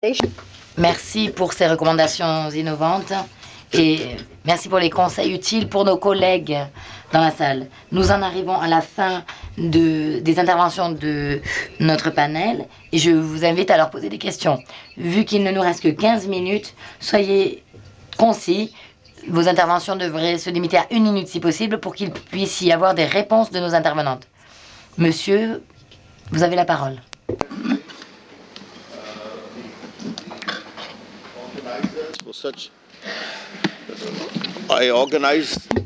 Merci pour ces recommandations innovantes et merci pour les conseils utiles pour nos collègues dans la salle. Nous en arrivons à la fin des interventions de notre panel et je vous invite à leur poser des questions. Vu qu'il ne nous reste que 15 minutes, soyez concis. Vos interventions devraient se limiter à 1 minute si possible pour qu'il puisse y avoir des réponses de nos intervenantes. Monsieur, vous avez la parole. I organized